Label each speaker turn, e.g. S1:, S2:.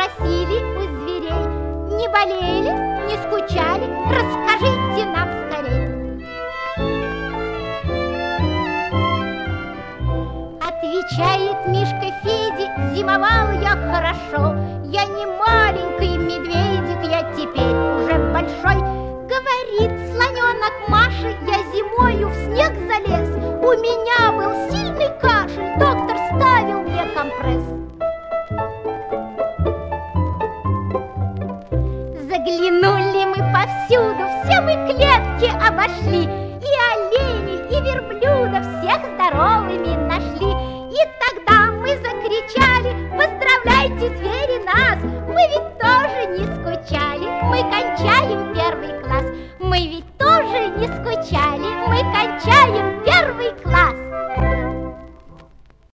S1: спросили у зверей: не болели, не скучали? Расскажите нам скорей. Отвечает Мишка Феде: зимовал я хорошо. Я не маленький медведик, я теперь уже большой. Говорит слоненок Маше: я зимою в снег залез. У меня был сильный кашель, доктор ставил мне компресс. Заглянули мы повсюду, все мы клетки обошли, и оленей, и верблюдов всех здоровыми нашли. И тогда мы закричали: поздравляйте, звери, нас! Мы ведь тоже не скучали, мы кончаем первый класс. Мы ведь тоже не скучали, мы кончаем первый класс.